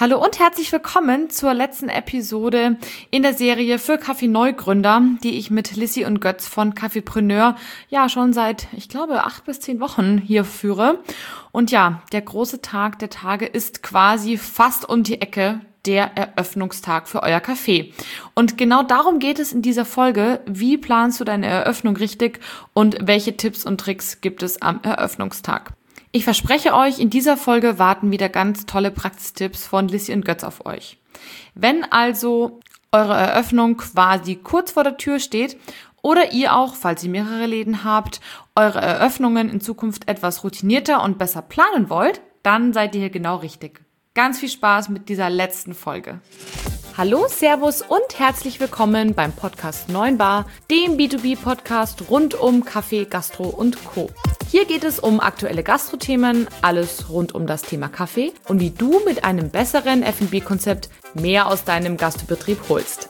Hallo und herzlich willkommen zur letzten Episode in der Serie für Kaffee-Neugründer, die ich mit Lissy und Götz von Kaffeepreneur ja schon seit, ich glaube, 8 bis 10 Wochen hier führe. Und ja, der große Tag der Tage ist quasi fast um die Ecke, der Eröffnungstag für euer Café. Und genau darum geht es in dieser Folge. Wie planst du deine Eröffnung richtig und welche Tipps und Tricks gibt es am Eröffnungstag? Ich verspreche euch, in dieser Folge warten wieder ganz tolle Praxistipps von Lissy und Götz auf euch. Wenn also eure Eröffnung quasi kurz vor der Tür steht oder ihr auch, falls ihr mehrere Läden habt, eure Eröffnungen in Zukunft etwas routinierter und besser planen wollt, dann seid ihr hier genau richtig. Ganz viel Spaß mit dieser letzten Folge. Hallo, Servus und herzlich willkommen beim Podcast 9 Bar, dem B2B-Podcast rund um Kaffee, Gastro und Co. Hier geht es um aktuelle Gastro-Themen, alles rund um das Thema Kaffee und wie du mit einem besseren F&B-Konzept mehr aus deinem Gastbetrieb holst.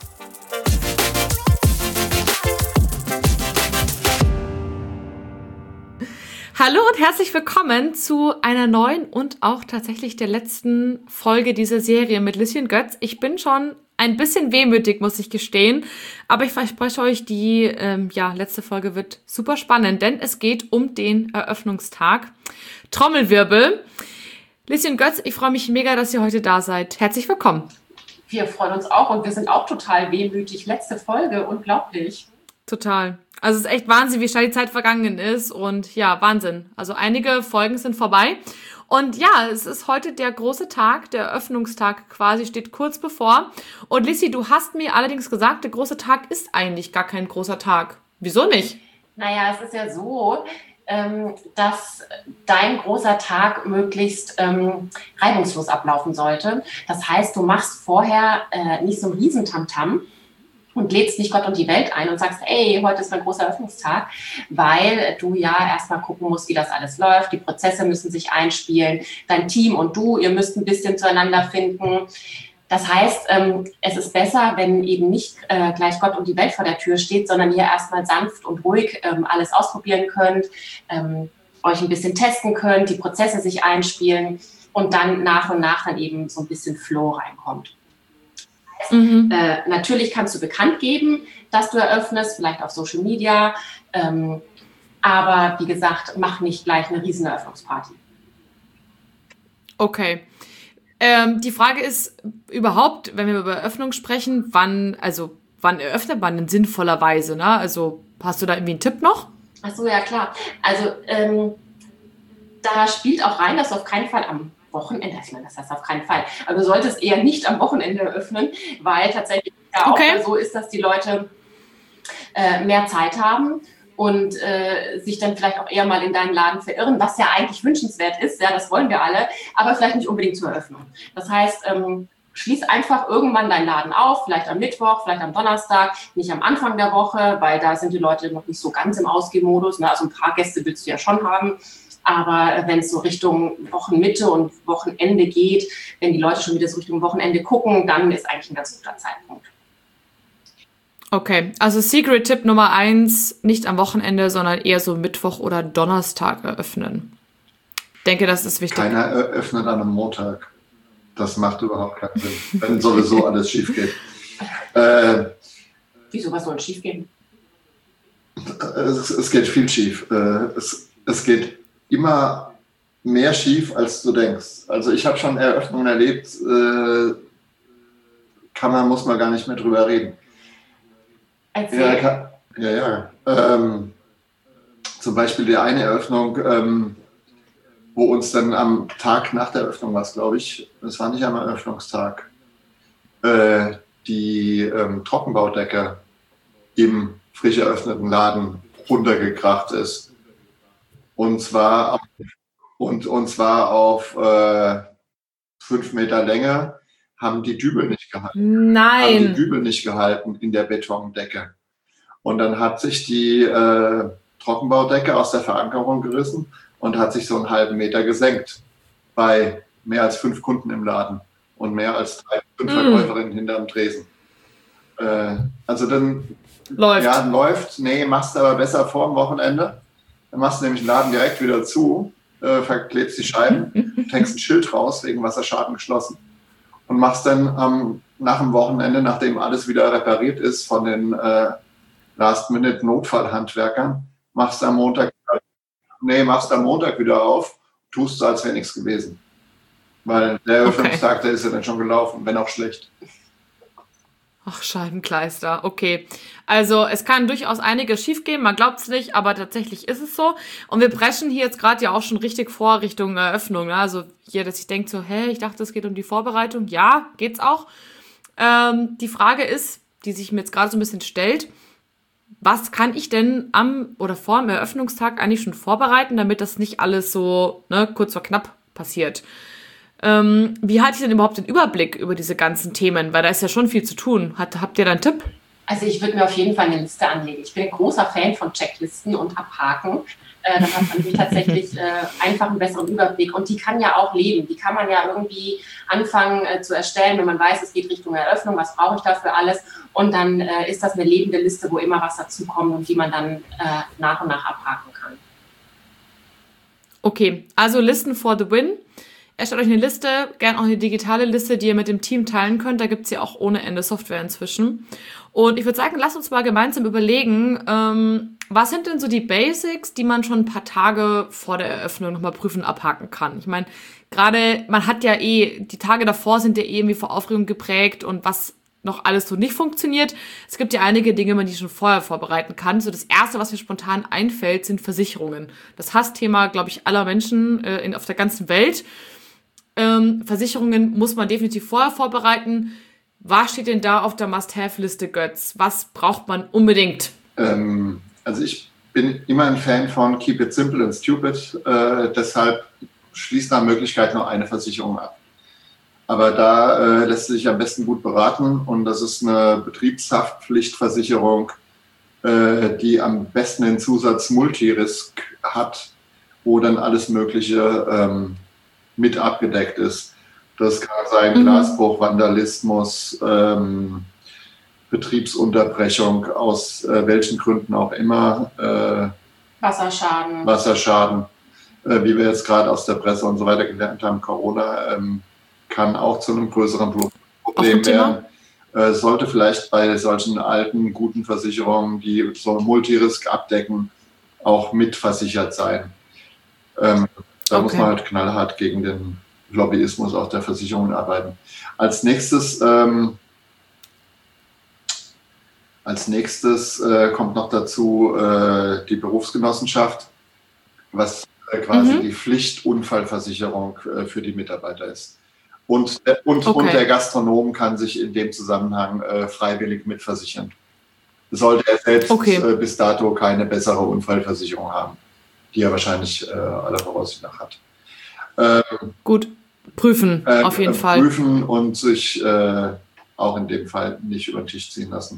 Hallo und herzlich willkommen zu einer neuen und auch tatsächlich der letzten Folge dieser Serie mit Lissy und Götz. Ich bin schon ein bisschen wehmütig, muss ich gestehen, aber ich verspreche euch, die letzte Folge wird super spannend, denn es geht um den Eröffnungstag. Trommelwirbel. Lissy und Götz, ich freue mich mega, dass ihr heute da seid. Herzlich willkommen. Wir freuen uns auch und wir sind auch total wehmütig. Letzte Folge, unglaublich. Total. Also es ist echt Wahnsinn, wie schnell die Zeit vergangen ist und ja, Wahnsinn. Also einige Folgen sind vorbei und ja, es ist heute der große Tag, der Eröffnungstag quasi steht kurz bevor. Und Lissy, du hast mir allerdings gesagt, der große Tag ist eigentlich gar kein großer Tag. Wieso nicht? Naja, es ist ja so, dass dein großer Tag möglichst reibungslos ablaufen sollte. Das heißt, du machst vorher nicht so ein Riesentamtam und lädst nicht Gott und die Welt ein und sagst, ey, heute ist mein großer Eröffnungstag, weil du ja erstmal gucken musst, wie das alles läuft. Die Prozesse müssen sich einspielen. Dein Team und du, ihr müsst ein bisschen zueinander finden. Das heißt, es ist besser, wenn eben nicht gleich Gott und die Welt vor der Tür steht, sondern ihr erstmal sanft und ruhig alles ausprobieren könnt, euch ein bisschen testen könnt, die Prozesse sich einspielen und dann nach und nach dann eben so ein bisschen Flow reinkommt. Natürlich kannst du bekannt geben, dass du eröffnest, vielleicht auf Social Media, aber wie gesagt, mach nicht gleich eine riesen Eröffnungsparty. Okay. Die Frage ist überhaupt, wenn wir über Eröffnung sprechen, wann eröffnet man denn sinnvollerweise? Ne? Also hast du da irgendwie einen Tipp noch? Ach so, ja klar. Also da spielt auch rein, dass du auf keinen Fall am Wochenende, das heißt auf keinen Fall. Aber du solltest eher nicht am Wochenende eröffnen, weil tatsächlich ja auch so ist, dass die Leute mehr Zeit haben und sich dann vielleicht auch eher mal in deinen Laden verirren, was ja eigentlich wünschenswert ist, ja, das wollen wir alle, aber vielleicht nicht unbedingt zur Eröffnung. Das heißt, schließ einfach irgendwann deinen Laden auf, vielleicht am Mittwoch, vielleicht am Donnerstag, nicht am Anfang der Woche, weil da sind die Leute noch nicht so ganz im Ausgehmodus, ne? Also ein paar Gäste willst du ja schon haben. Aber wenn es so Richtung Wochenmitte und Wochenende geht, wenn die Leute schon wieder so Richtung Wochenende gucken, dann ist eigentlich ein ganz guter Zeitpunkt. Okay, also Secret-Tipp Nummer 1, nicht am Wochenende, sondern eher so Mittwoch oder Donnerstag eröffnen. Ich denke, das ist wichtig. Keiner eröffnet an einem Montag. Das macht überhaupt keinen Sinn, wenn sowieso alles schief geht. Wieso, was soll schief gehen? Es geht viel schief. Es geht immer mehr schief, als du denkst. Also ich habe schon Eröffnungen erlebt, muss man gar nicht mehr drüber reden. Erzähl. Zum Beispiel die eine Eröffnung, wo uns dann am Tag nach der Eröffnung war es, glaube ich, es war nicht am Eröffnungstag, die Trockenbaudecke im frisch eröffneten Laden runtergekracht ist. Und zwar auf 5 Meter Länge haben die Dübel nicht gehalten. Nein. Haben die Dübel nicht gehalten in der Betondecke. Und dann hat sich die Trockenbaudecke aus der Verankerung gerissen und hat sich so einen halben Meter gesenkt bei mehr als 5 Kunden im Laden und mehr als 3, 5 Verkäuferinnen hinterm Tresen. Also dann läuft. Ja, läuft. Nee, machst aber besser vor dem Wochenende. Dann machst du nämlich den Laden direkt wieder zu, verklebst die Scheiben, hängst ein Schild raus, wegen Wasserschaden geschlossen. und machst dann nach dem Wochenende, nachdem alles wieder repariert ist von den Last-Minute-Notfallhandwerkern, machst am Montag wieder auf, tust so, als wäre nichts gewesen. Weil der Eröffnungstag, der ist ja dann schon gelaufen, wenn auch schlecht. Ach, Scheibenkleister, okay. Also es kann durchaus einiges schiefgehen, man glaubt es nicht, aber tatsächlich ist es so. Und wir preschen hier jetzt gerade ja auch schon richtig vor Richtung Eröffnung. Ne? Also hier, dass ich denke so, ich dachte, es geht um die Vorbereitung. Ja, geht's auch. Die Frage ist, die sich mir jetzt gerade so ein bisschen stellt, was kann ich denn vor dem Eröffnungstag eigentlich schon vorbereiten, damit das nicht alles so kurz vor knapp passiert? Wie halte ich denn überhaupt den Überblick über diese ganzen Themen? Weil da ist ja schon viel zu tun. Habt ihr da einen Tipp? Also ich würde mir auf jeden Fall eine Liste anlegen. Ich bin ein großer Fan von Checklisten und Abhaken. Dann hat man nämlich tatsächlich einfach einen besseren Überblick. Und die kann ja auch leben. Die kann man ja irgendwie anfangen zu erstellen, wenn man weiß, es geht Richtung Eröffnung, was brauche ich dafür alles. Und dann ist das eine lebende Liste, wo immer was dazukommt und die man dann nach und nach abhaken kann. Okay, also Listen for the win. Erstellt euch eine Liste, gerne auch eine digitale Liste, die ihr mit dem Team teilen könnt. Da gibt's ja auch ohne Ende Software inzwischen. Und ich würde sagen, lasst uns mal gemeinsam überlegen, was sind denn so die Basics, die man schon ein paar Tage vor der Eröffnung nochmal prüfen und abhaken kann? Ich meine, gerade, man hat ja die Tage davor sind ja irgendwie vor Aufregung geprägt und was noch alles so nicht funktioniert. Es gibt ja einige Dinge, die schon vorher vorbereiten kann. So das Erste, was mir spontan einfällt, sind Versicherungen. Das Hassthema, glaube ich, aller Menschen auf der ganzen Welt. Versicherungen muss man definitiv vorher vorbereiten. Was steht denn da auf der Must-Have-Liste, Götz? Was braucht man unbedingt? Also ich bin immer ein Fan von Keep it simple and stupid. Deshalb schließt nach Möglichkeit nur eine Versicherung ab. Aber da lässt sich am besten gut beraten und das ist eine Betriebshaftpflichtversicherung, die am besten den Zusatz Multirisk hat, wo dann alles Mögliche mit abgedeckt ist. Das kann sein Glasbruch, Vandalismus, Betriebsunterbrechung, aus welchen Gründen auch immer. Wasserschaden, wie wir jetzt gerade aus der Presse und so weiter gelernt haben, Corona kann auch zu einem größeren Problem werden. Sollte vielleicht bei solchen alten, guten Versicherungen, die so Multirisk abdecken, auch mitversichert sein. Da muss man halt knallhart gegen den Lobbyismus auch der Versicherungen arbeiten. Als nächstes kommt noch dazu die Berufsgenossenschaft, was quasi die Pflichtunfallversicherung für die Mitarbeiter ist. Und der Gastronom kann sich in dem Zusammenhang freiwillig mitversichern. Sollte er selbst bis dato keine bessere Unfallversicherung haben, die er wahrscheinlich aller Voraussicht nach hat. Gut, prüfen auf jeden Fall. Prüfen und sich auch in dem Fall nicht über den Tisch ziehen lassen.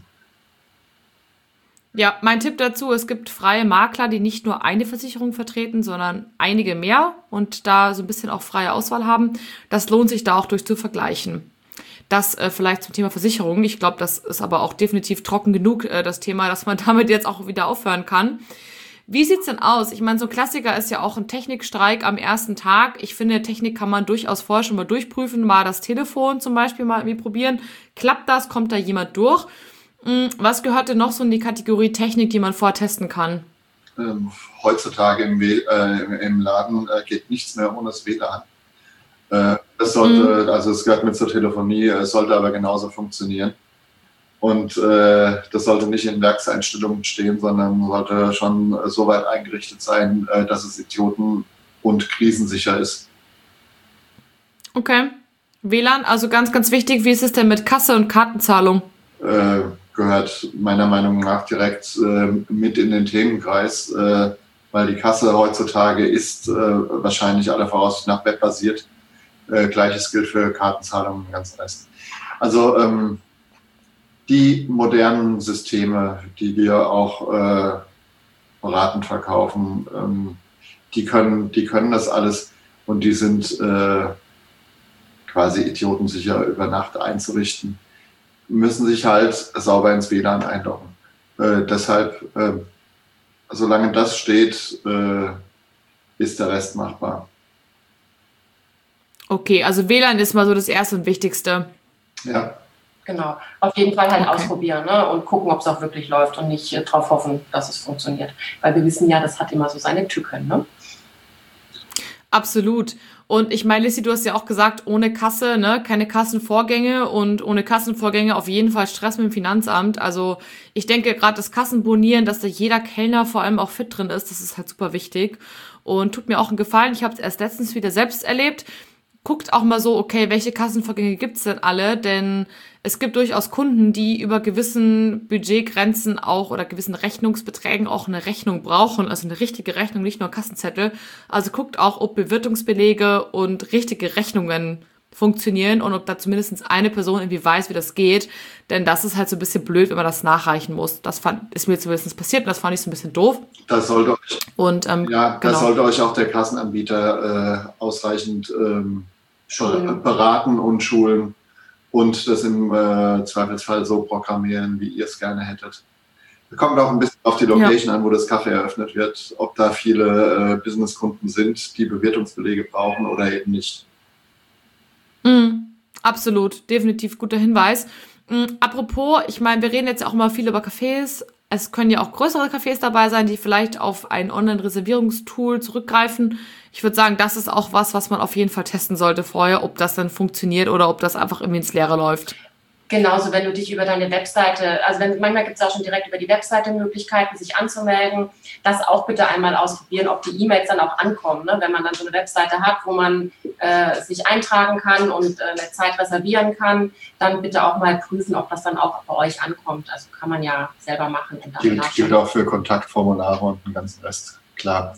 Ja, mein Tipp dazu, es gibt freie Makler, die nicht nur eine Versicherung vertreten, sondern einige mehr und da so ein bisschen auch freie Auswahl haben. Das lohnt sich da auch durch zu vergleichen. Das vielleicht zum Thema Versicherung. Ich glaube, das ist aber auch definitiv trocken genug, das Thema, dass man damit jetzt auch wieder aufhören kann. Wie sieht's denn aus? Ich meine, so ein Klassiker ist ja auch ein Technikstreik am ersten Tag. Ich finde, Technik kann man durchaus vorher schon mal durchprüfen, mal das Telefon zum Beispiel mal irgendwie probieren. Klappt das? Kommt da jemand durch? Was gehört denn noch so in die Kategorie Technik, die man vorher testen kann? Heutzutage im Laden geht nichts mehr ohne das WLAN. Das sollte, also es gehört mit zur Telefonie, sollte aber genauso funktionieren. Und das sollte nicht in Werkseinstellungen stehen, sondern sollte schon so weit eingerichtet sein, dass es idioten- und krisensicher ist. Okay. WLAN, also ganz, ganz wichtig. Wie ist es denn mit Kasse und Kartenzahlung? Gehört meiner Meinung nach direkt mit in den Themenkreis, weil die Kasse heutzutage ist wahrscheinlich aller Voraussicht nach webbasiert. Gleiches gilt für Kartenzahlungen und ganz Rest. Also die modernen Systeme, die wir auch beratend verkaufen, die können das alles und die sind quasi idiotensicher über Nacht einzurichten, müssen sich halt sauber ins WLAN einloggen. Deshalb, solange das steht, ist der Rest machbar. Okay, also WLAN ist mal so das Erste und Wichtigste. Ja. Genau. Auf jeden Fall halt ausprobieren, ne? Und gucken, ob es auch wirklich läuft und nicht darauf hoffen, dass es funktioniert. Weil wir wissen ja, das hat immer so seine Tücken, ne? Absolut. Und ich meine, Lissy, du hast ja auch gesagt, ohne Kasse, ne, keine Kassenvorgänge und ohne Kassenvorgänge auf jeden Fall Stress mit dem Finanzamt. Also ich denke gerade das Kassenbonieren, dass da jeder Kellner vor allem auch fit drin ist, das ist halt super wichtig und tut mir auch einen Gefallen. Ich habe es erst letztens wieder selbst erlebt. Guckt auch mal so, okay, welche Kassenvorgänge gibt's denn alle? Denn es gibt durchaus Kunden, die über gewissen Budgetgrenzen auch oder gewissen Rechnungsbeträgen auch eine Rechnung brauchen, also eine richtige Rechnung, nicht nur Kassenzettel. Also guckt auch, ob Bewirtungsbelege und richtige Rechnungen funktionieren und ob da zumindest eine Person irgendwie weiß, wie das geht. Denn das ist halt so ein bisschen blöd, wenn man das nachreichen muss. Ist mir zumindest passiert und das fand ich so ein bisschen doof. Das sollte euch, genau. Das sollte euch auch der Kassenanbieter ausreichend schon beraten und schulen und das im Zweifelsfall so programmieren, wie ihr es gerne hättet. Kommt auch ein bisschen auf die Location an, wo das Café eröffnet wird, ob da viele Businesskunden sind, die Bewirtungsbelege brauchen oder eben nicht. Absolut, definitiv guter Hinweis. Apropos, ich meine, wir reden jetzt auch immer viel über Cafés. Es können ja auch größere Cafés dabei sein, die vielleicht auf ein Online-Reservierungstool zurückgreifen. Ich würde sagen, das ist auch was man auf jeden Fall testen sollte vorher, ob das dann funktioniert oder ob das einfach irgendwie ins Leere läuft. Genauso, wenn du dich über deine Webseite, also manchmal gibt es auch schon direkt über die Webseite Möglichkeiten, sich anzumelden. Das auch bitte einmal ausprobieren, ob die E-Mails dann auch ankommen. Ne? Wenn man dann so eine Webseite hat, wo man sich eintragen kann und eine Zeit reservieren kann, dann bitte auch mal prüfen, ob das dann auch bei euch ankommt. Also kann man ja selber machen. Gilt auch für Kontaktformulare und den ganzen Rest, klar.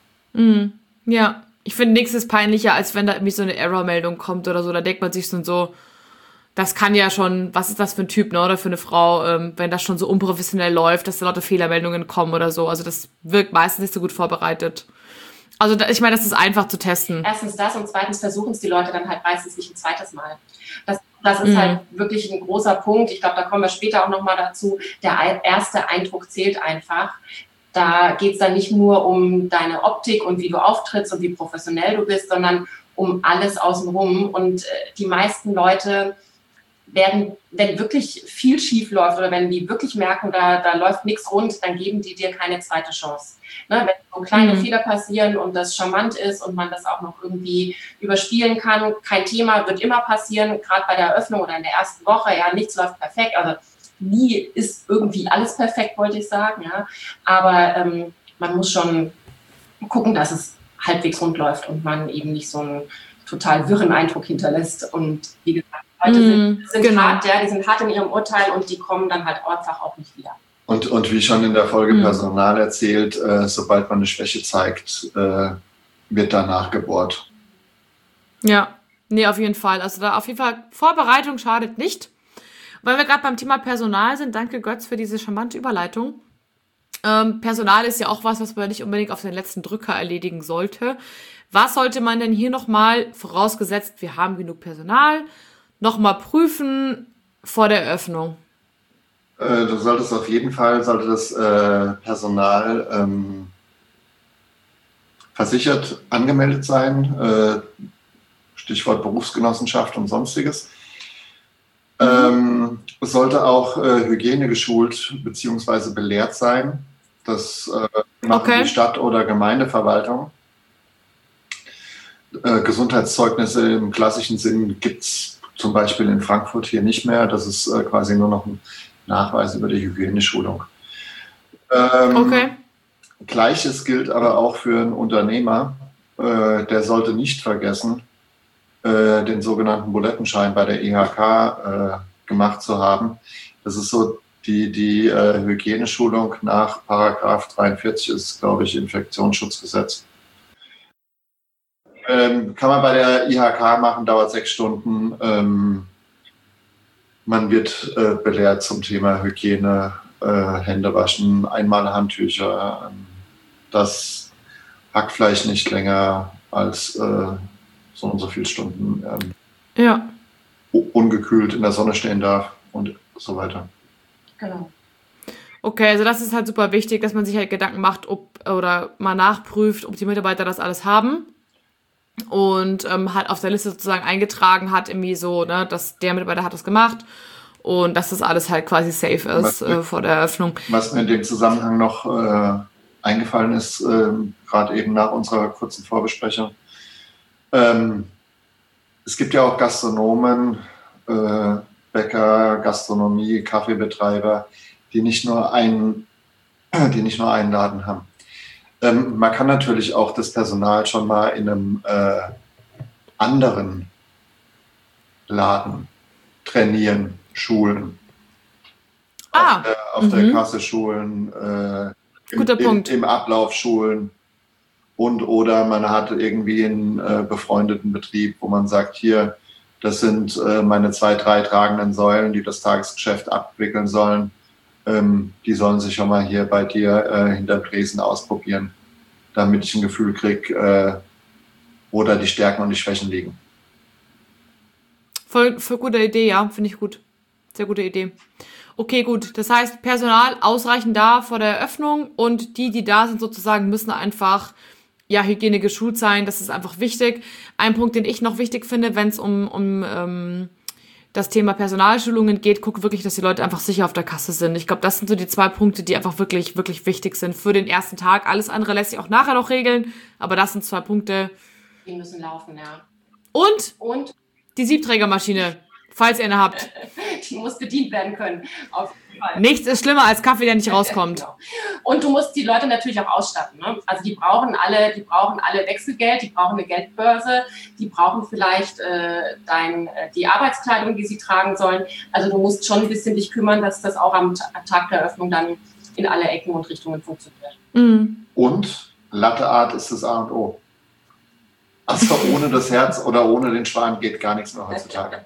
Ja, ich finde, nichts ist peinlicher, als wenn da irgendwie so eine Error-Meldung kommt oder so. Da denkt man sich so, das kann ja schon, was ist das für ein Typ, ne, oder für eine Frau, wenn das schon so unprofessionell läuft, dass da lauter Fehlermeldungen kommen oder so. Also das wirkt meistens nicht so gut vorbereitet. Also ich meine, das ist einfach zu testen. Erstens das und zweitens versuchen es die Leute dann halt meistens nicht ein zweites Mal. Das ist halt wirklich ein großer Punkt. Ich glaube, da kommen wir später auch nochmal dazu. Der erste Eindruck zählt einfach. Da geht es dann nicht nur um deine Optik und wie du auftrittst und wie professionell du bist, sondern um alles außenrum. Und die meisten Leute werden, wenn wirklich viel schief läuft oder wenn die wirklich merken, da läuft nichts rund, dann geben die dir keine zweite Chance. Ne, wenn so kleine Fehler passieren und das charmant ist und man das auch noch irgendwie überspielen kann, kein Thema, wird immer passieren, gerade bei der Eröffnung oder in der ersten Woche, ja, nichts läuft perfekt, also nie ist irgendwie alles perfekt, wollte ich sagen, ja, aber man muss schon gucken, dass es halbwegs rund läuft und man eben nicht so einen total wirren Eindruck hinterlässt und wie gesagt, Leute sind hart, ja, die sind hart in ihrem Urteil und die kommen dann halt einfach auch nicht wieder. Und wie schon in der Folge Personal erzählt, sobald man eine Schwäche zeigt, wird danach gebohrt. Ja, nee, auf jeden Fall. Also da auf jeden Fall Vorbereitung schadet nicht. Weil wir gerade beim Thema Personal sind, danke Götz für diese charmante Überleitung. Personal ist ja auch was man nicht unbedingt auf den letzten Drücker erledigen sollte. Was sollte man denn hier nochmal, vorausgesetzt wir haben genug Personal, nochmal prüfen vor der Eröffnung? Du solltest auf jeden Fall, sollte das Personal versichert angemeldet sein, Stichwort Berufsgenossenschaft und Sonstiges. Es sollte auch Hygiene geschult bzw. belehrt sein. Das macht die Stadt- oder Gemeindeverwaltung. Gesundheitszeugnisse im klassischen Sinn gibt es zum Beispiel in Frankfurt hier nicht mehr. Das ist quasi nur noch ein Nachweis über die Hygieneschulung. Gleiches gilt aber auch für einen Unternehmer. Der sollte nicht vergessen, den sogenannten Bulettenschein bei der IHK gemacht zu haben. Das ist so die Hygieneschulung nach Paragraph 43 ist, glaube ich, Infektionsschutzgesetz. Kann man bei der IHK machen, dauert 6 Stunden. Man wird belehrt zum Thema Hygiene, Hände waschen, Einmalhandtücher, das Hackfleisch nicht länger als so und so viele Stunden ungekühlt in der Sonne stehen darf und so weiter. Genau. Okay, also das ist halt super wichtig, dass man sich halt Gedanken macht, ob oder mal nachprüft, ob die Mitarbeiter das alles haben. und halt auf der Liste sozusagen eingetragen hat, irgendwie so, ne, dass der Mitarbeiter hat das gemacht und dass das alles halt quasi safe ist vor der Eröffnung. Was mir in dem Zusammenhang noch eingefallen ist, gerade eben nach unserer kurzen Vorbesprechung, es gibt ja auch Gastronomen, Bäcker, Gastronomie, Kaffeebetreiber, die nicht nur einen Laden haben. Man kann natürlich auch das Personal schon mal in einem anderen Laden trainieren, schulen. Auf der Kasse schulen, im Ablauf schulen. Oder man hat irgendwie einen befreundeten Betrieb, wo man sagt, hier, das sind meine 2, 3 tragenden Säulen, die das Tagesgeschäft abwickeln sollen. Die sollen sich schon mal hier bei dir hinterm Tresen ausprobieren, damit ich ein Gefühl kriege, wo da die Stärken und die Schwächen liegen. Voll gute Idee, ja, finde ich gut. Sehr gute Idee. Okay, gut. Das heißt, Personal ausreichend da vor der Eröffnung und die da sind sozusagen, müssen einfach Hygiene geschult sein. Das ist einfach wichtig. Ein Punkt, den ich noch wichtig finde, wenn es um das Thema Personalschulungen geht, guck wirklich, dass die Leute einfach sicher auf der Kasse sind. Ich glaube, das sind so die 2 Punkte, die einfach wirklich, wirklich wichtig sind für den ersten Tag. Alles andere lässt sich auch nachher noch regeln, aber das sind 2 Punkte. Die müssen laufen, ja. Und die Siebträgermaschine, falls ihr eine habt. Die muss bedient werden können. Auf jeden Fall. Nichts ist schlimmer als Kaffee, der nicht rauskommt. Genau. Und du musst die Leute natürlich auch ausstatten. Ne? Also die brauchen alle Wechselgeld, die brauchen eine Geldbörse, die brauchen vielleicht die Arbeitskleidung, die sie tragen sollen. Also du musst schon ein bisschen dich kümmern, dass das auch am Tag der Eröffnung dann in alle Ecken und Richtungen funktioniert. Mhm. Und Latte Art ist das A und O. Also ohne das Herz oder ohne den Schwan geht gar nichts mehr heutzutage.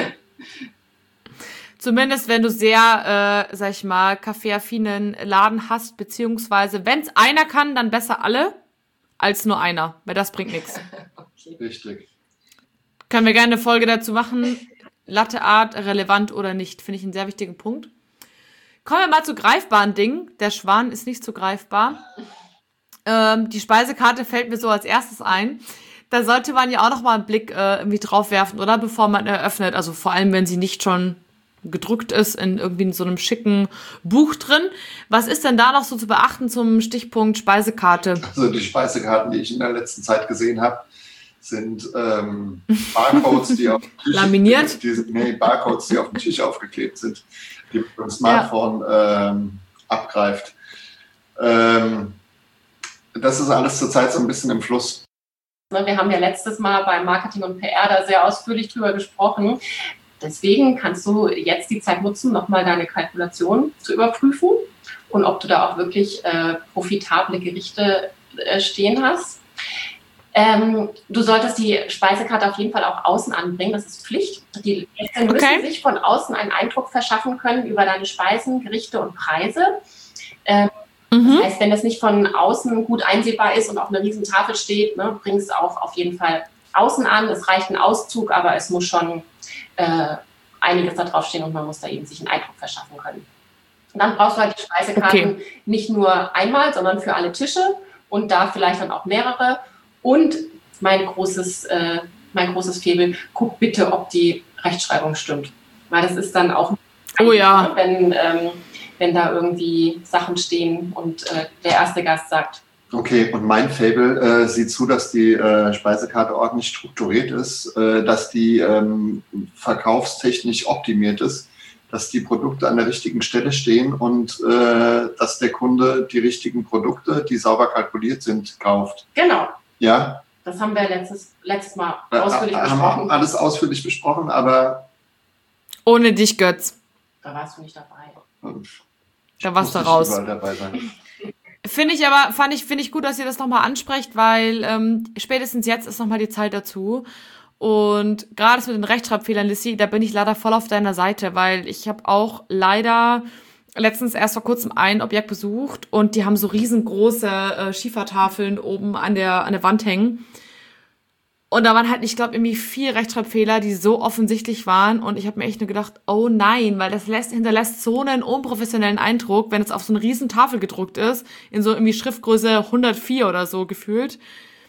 Zumindest, wenn du sehr, kaffeeaffinen Laden hast, beziehungsweise, wenn es einer kann, dann besser alle, als nur einer, weil das bringt nichts. Okay. Richtig. Können wir gerne eine Folge dazu machen, Latte Art, relevant oder nicht, finde ich einen sehr wichtigen Punkt. Kommen wir mal zu greifbaren Dingen. Der Schwan ist nicht so greifbar. Die Speisekarte fällt mir so als erstes ein. Da sollte man ja auch noch mal einen Blick irgendwie drauf werfen, oder? Bevor man eröffnet. Also vor allem, wenn sie nicht schon gedruckt ist in so einem schicken Buch drin. Was ist denn da noch so zu beachten zum Stichpunkt Speisekarte? Also die Speisekarten, die ich in der letzten Zeit gesehen habe, sind Barcodes, die auf dem Tisch laminiert? Barcodes, die auf dem Tisch aufgeklebt sind, die man mit dem Smartphone abgreift. Das ist alles zurzeit so ein bisschen im Fluss. Wir haben ja letztes Mal beim Marketing und PR da sehr ausführlich drüber gesprochen. Deswegen kannst du jetzt die Zeit nutzen, nochmal deine Kalkulation zu überprüfen und ob du da auch wirklich profitable Gerichte stehen hast. Du solltest die Speisekarte auf jeden Fall auch außen anbringen, das ist Pflicht. Die Gäste müssen sich von außen einen Eindruck verschaffen können über deine Speisen, Gerichte und Preise. Das heißt, wenn es nicht von außen gut einsehbar ist und auf einer riesen Tafel steht, ne, bring es auch auf jeden Fall außen an. Es reicht ein Auszug, aber es muss schon einiges da drauf stehen und man muss da eben sich einen Eindruck verschaffen können. Und dann brauchst du halt die Speisekarten nicht nur einmal, sondern für alle Tische und da vielleicht dann auch mehrere. Und mein großes Faible, guck bitte, ob die Rechtschreibung stimmt. Weil das ist dann auch, wenn da irgendwie Sachen stehen und der erste Gast sagt. Okay, und mein Faible sieht zu, dass die Speisekarte ordentlich strukturiert ist, dass die verkaufstechnisch optimiert ist, dass die Produkte an der richtigen Stelle stehen und dass der Kunde die richtigen Produkte, die sauber kalkuliert sind, kauft. Genau. Ja. Das haben wir letztes Mal ausführlich besprochen. Haben wir alles ausführlich besprochen, aber... Ohne dich, Götz. Da warst du nicht dabei. Da warst du raus. Dabei sein. Finde ich gut, dass ihr das nochmal ansprecht, weil spätestens jetzt ist nochmal die Zeit dazu. Und gerade mit den Rechtschreibfehlern, Lissy, da bin ich leider voll auf deiner Seite, weil ich habe auch leider letztens erst vor kurzem ein Objekt besucht und die haben so riesengroße Schiefertafeln oben an der Wand hängen. Und da waren halt, ich glaube, irgendwie 4 Rechtschreibfehler, die so offensichtlich waren. Und ich habe mir echt nur gedacht, oh nein, weil das hinterlässt so einen unprofessionellen Eindruck, wenn es auf so eine riesen Tafel gedruckt ist, in so irgendwie Schriftgröße 104 oder so gefühlt.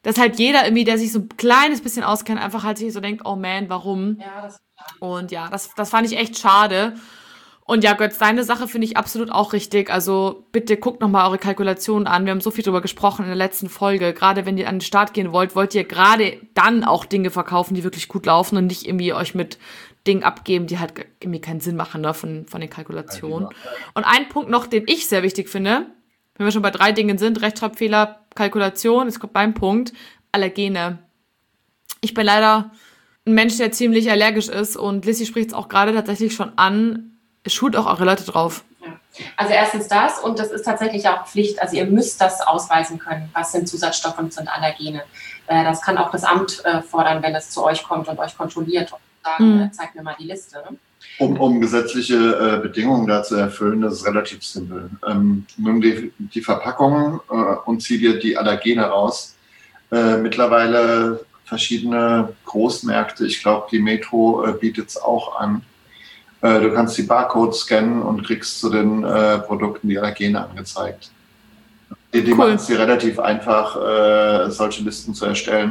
dass halt jeder irgendwie, der sich so ein kleines bisschen auskennt, einfach halt sich so denkt, oh man, warum? Ja, das Und ja, das fand ich echt schade. Und ja, Götz, deine Sache finde ich absolut auch richtig. Also bitte guckt nochmal eure Kalkulationen an. Wir haben so viel drüber gesprochen in der letzten Folge. Gerade wenn ihr an den Start gehen wollt ihr gerade dann auch Dinge verkaufen, die wirklich gut laufen und nicht irgendwie euch mit Dingen abgeben, die halt irgendwie keinen Sinn machen, ne, von den Kalkulationen. Und ein Punkt noch, den ich sehr wichtig finde, wenn wir schon bei 3 Dingen sind, Rechtschreibfehler, Kalkulation, es kommt beim Punkt, Allergene. Ich bin leider ein Mensch, der ziemlich allergisch ist und Lissy spricht es auch gerade tatsächlich schon an. Schult auch eure Leute drauf. Ja. Also erstens das und das ist tatsächlich auch Pflicht. Also ihr müsst das ausweisen können. Was sind Zusatzstoffe und sind Allergene? Das kann auch das Amt fordern, wenn es zu euch kommt und euch kontrolliert und sagen, zeigt mir mal die Liste. Ne? Um gesetzliche Bedingungen da zu erfüllen, das ist relativ simpel. Nimm die Verpackung und zieh dir die Allergene raus. Mittlerweile verschiedene Großmärkte, ich glaube, die Metro bietet es auch an. Du kannst die Barcodes scannen und kriegst zu den Produkten die Allergene angezeigt. Die machen es dir relativ einfach, solche Listen zu erstellen.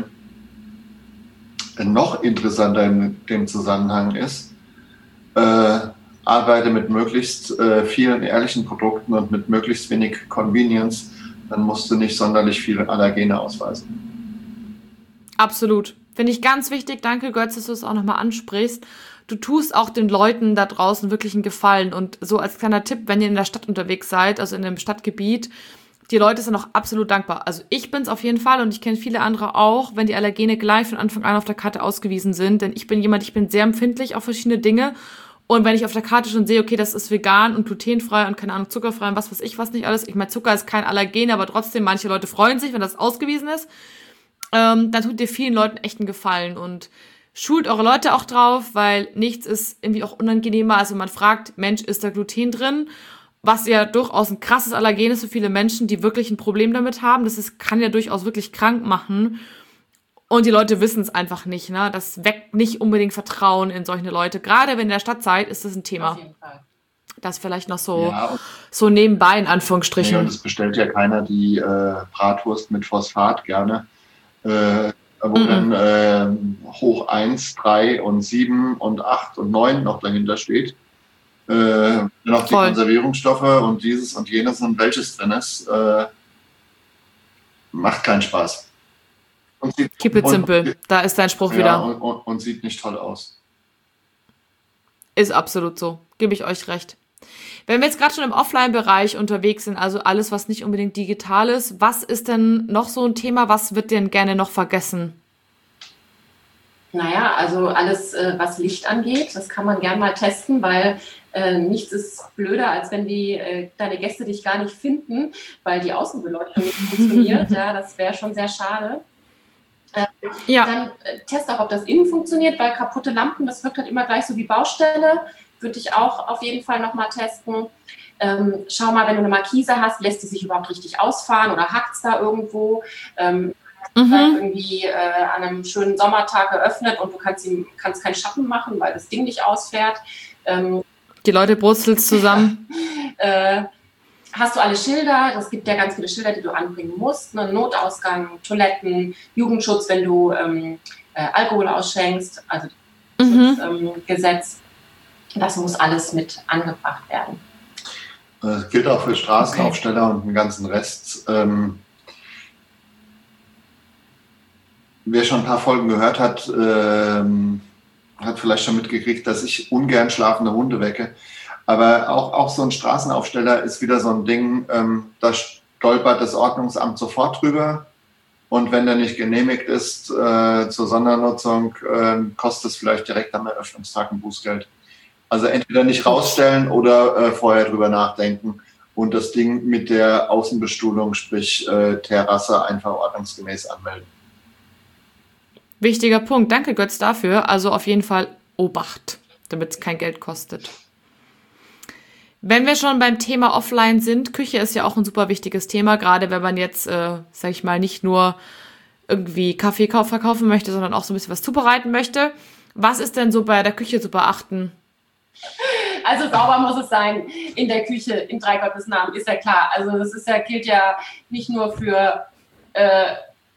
Noch interessanter in dem Zusammenhang ist, arbeite mit möglichst vielen ehrlichen Produkten und mit möglichst wenig Convenience, dann musst du nicht sonderlich viele Allergene ausweisen. Absolut. Finde ich ganz wichtig. Danke, Götz, dass du es auch nochmal ansprichst. Du tust auch den Leuten da draußen wirklich einen Gefallen. Und so als kleiner Tipp, wenn ihr in der Stadt unterwegs seid, also in einem Stadtgebiet, die Leute sind auch absolut dankbar. Also ich bin's auf jeden Fall und ich kenne viele andere auch, wenn die Allergene gleich von Anfang an auf der Karte ausgewiesen sind. Denn ich bin sehr empfindlich auf verschiedene Dinge. Und wenn ich auf der Karte schon sehe, okay, das ist vegan und glutenfrei und keine Ahnung, zuckerfrei und was weiß ich was nicht alles. Ich meine, Zucker ist kein Allergen, aber trotzdem, manche Leute freuen sich, wenn das ausgewiesen ist. Dann tut ihr vielen Leuten echt einen Gefallen und schult eure Leute auch drauf, weil nichts ist irgendwie auch unangenehmer, als wenn man fragt, Mensch, ist da Gluten drin? Was ja durchaus ein krasses Allergen ist für viele Menschen, die wirklich ein Problem damit haben. Kann ja durchaus wirklich krank machen. Und die Leute wissen es einfach nicht, ne? Das weckt nicht unbedingt Vertrauen in solche Leute. Gerade wenn ihr in der Stadt seid, ist das ein Thema. Auf jeden Fall. Das vielleicht noch so nebenbei, in Anführungsstrichen. Nee, und es bestellt ja keiner die Bratwurst mit Phosphat gerne. Wo dann hoch 1, 3 und 7 und 8 und 9 noch dahinter steht. Noch die Konservierungsstoffe und dieses und jenes und welches drin ist, macht keinen Spaß. Keep it simple, da ist dein Spruch wieder. Und sieht nicht toll aus. Ist absolut so, gebe ich euch recht. Wenn wir jetzt gerade schon im Offline-Bereich unterwegs sind, also alles, was nicht unbedingt digital ist, was ist denn noch so ein Thema, was wird denn gerne noch vergessen? Naja, also alles, was Licht angeht, das kann man gern mal testen, weil nichts ist blöder, als wenn deine Gäste dich gar nicht finden, weil die Außenbeleuchtung nicht funktioniert. Ja, das wäre schon sehr schade. Dann test auch, ob das innen funktioniert, weil kaputte Lampen, das wirkt halt immer gleich so wie Baustelle. Würde ich auch auf jeden Fall nochmal testen. Schau mal, wenn du eine Markise hast, lässt die sich überhaupt richtig ausfahren oder hackt es da irgendwo? Irgendwie an einem schönen Sommertag geöffnet und du kannst keinen Schatten machen, weil das Ding nicht ausfährt. Die Leute brutzeln zusammen. Hast du alle Schilder? Es gibt ja ganz viele Schilder, die du anbringen musst. Ne? Notausgang, Toiletten, Jugendschutz, wenn du Alkohol ausschenkst, also das Gesetz. Das muss alles mit angebracht werden. Das gilt auch für Straßenaufsteller und den ganzen Rest. Wer schon ein paar Folgen gehört hat, hat vielleicht schon mitgekriegt, dass ich ungern schlafende Hunde wecke. Aber auch so ein Straßenaufsteller ist wieder so ein Ding, da stolpert das Ordnungsamt sofort drüber. Und wenn der nicht genehmigt ist zur Sondernutzung, kostet es vielleicht direkt am Eröffnungstag ein Bußgeld. Also entweder nicht rausstellen oder vorher drüber nachdenken und das Ding mit der Außenbestuhlung, sprich Terrasse, einfach ordnungsgemäß anmelden. Wichtiger Punkt. Danke, Götz, dafür. Also auf jeden Fall Obacht, damit es kein Geld kostet. Wenn wir schon beim Thema Offline sind, Küche ist ja auch ein super wichtiges Thema, gerade wenn man jetzt, sag ich mal, nicht nur irgendwie Kaffee verkaufen möchte, sondern auch so ein bisschen was zubereiten möchte. Was ist denn so bei der Küche zu beachten? Also sauber muss es sein in der Küche, in drei Gottes Namen, ist ja klar. Also das gilt ja nicht nur für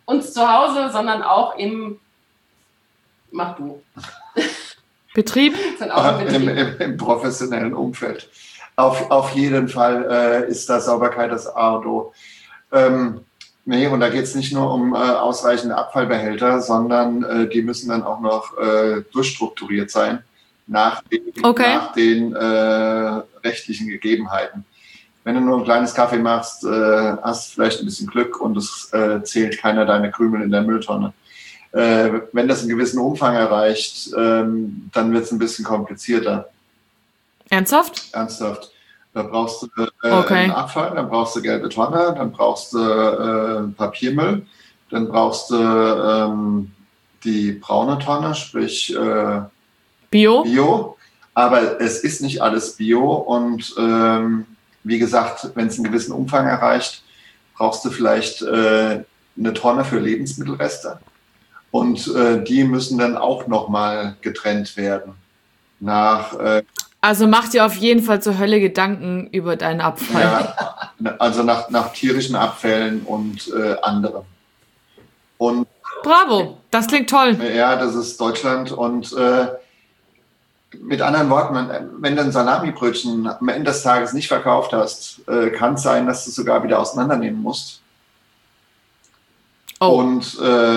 uns zu Hause, sondern auch im Mach du. Betrieb? Im professionellen Umfeld. Auf jeden Fall ist da Sauberkeit das A und O. Nee, und da geht es nicht nur um ausreichende Abfallbehälter, sondern die müssen dann auch noch durchstrukturiert sein nach den rechtlichen Gegebenheiten. Wenn du nur ein kleines Kaffee machst, hast du vielleicht ein bisschen Glück und es zählt keiner deine Krümel in der Mülltonne. Wenn das einen gewissen Umfang erreicht, dann wird es ein bisschen komplizierter. Ernsthaft? Ernsthaft. Da brauchst du einen Abfall, dann brauchst du gelbe Tonne, dann brauchst du Papiermüll, dann brauchst du die braune Tonne, sprich Bio. Aber es ist nicht alles Bio und wie gesagt, wenn es einen gewissen Umfang erreicht, brauchst du vielleicht eine Tonne für Lebensmittelreste. Und die müssen dann auch nochmal getrennt werden. Also mach dir auf jeden Fall zur Hölle Gedanken über deinen Abfall. Ja, also nach tierischen Abfällen und anderem. Und bravo, das klingt toll. Ja, das ist Deutschland. Und mit anderen Worten, wenn du ein Salamibrötchen am Ende des Tages nicht verkauft hast, kann es sein, dass du es sogar wieder auseinandernehmen musst. Oh. Und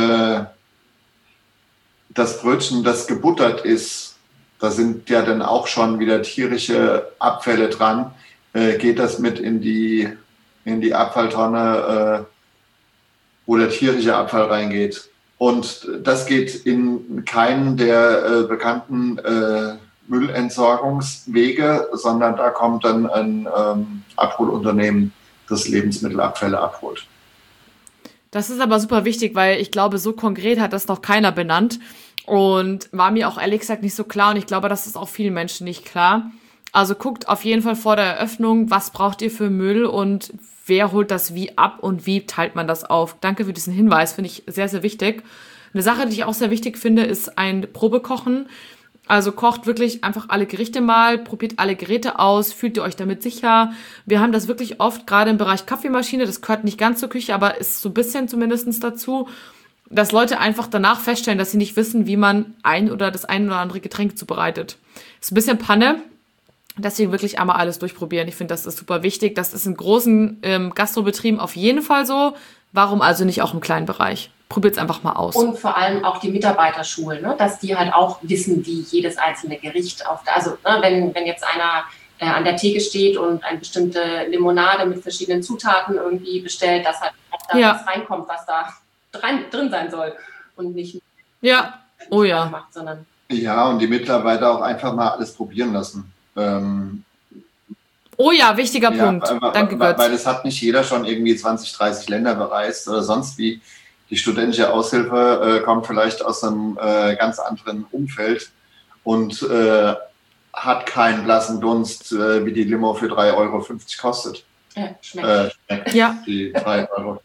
das Brötchen, das gebuttert ist, da sind ja dann auch schon wieder tierische Abfälle dran, geht das mit in die Abfalltonne, wo der tierische Abfall reingeht. Und das geht in keinen der bekannten Müllentsorgungswege, sondern da kommt dann ein Abholunternehmen, das Lebensmittelabfälle abholt. Das ist aber super wichtig, weil ich glaube, so konkret hat das noch keiner benannt und war mir auch ehrlich gesagt nicht so klar und ich glaube, das ist auch vielen Menschen nicht klar. Also guckt auf jeden Fall vor der Eröffnung, was braucht ihr für Müll und wer holt das wie ab und wie teilt man das auf. Danke für diesen Hinweis, finde ich sehr, sehr wichtig. Eine Sache, die ich auch sehr wichtig finde, ist ein Probekochen. Also kocht wirklich einfach alle Gerichte mal, probiert alle Geräte aus, fühlt ihr euch damit sicher. Wir haben das wirklich oft, gerade im Bereich Kaffeemaschine, das gehört nicht ganz zur Küche, aber ist so ein bisschen zumindest dazu, dass Leute einfach danach feststellen, dass sie nicht wissen, wie man das ein oder andere Getränk zubereitet. Ist ein bisschen Panne, deswegen wirklich einmal alles durchprobieren. Ich finde, das ist super wichtig. Das ist in großen Gastrobetrieben auf jeden Fall so. Warum also nicht auch im kleinen Bereich? Probiert es einfach mal aus. Und vor allem auch die Mitarbeiterschulen, ne? Dass die halt auch wissen, wie jedes einzelne Gericht wenn jetzt einer an der Theke steht und eine bestimmte Limonade mit verschiedenen Zutaten irgendwie bestellt, dass halt auch da was reinkommt, was da drin sein soll und nicht macht, sondern und die Mitarbeiter auch einfach mal alles probieren lassen. Wichtiger Punkt. Danke, Götz. Weil es hat nicht jeder schon irgendwie 20, 30 Länder bereist oder sonst wie. Die studentische Aushilfe kommt vielleicht aus einem ganz anderen Umfeld und hat keinen blassen Dunst, wie die Limo für 3,50 Euro kostet. Schmeckt. Die 3 Euro.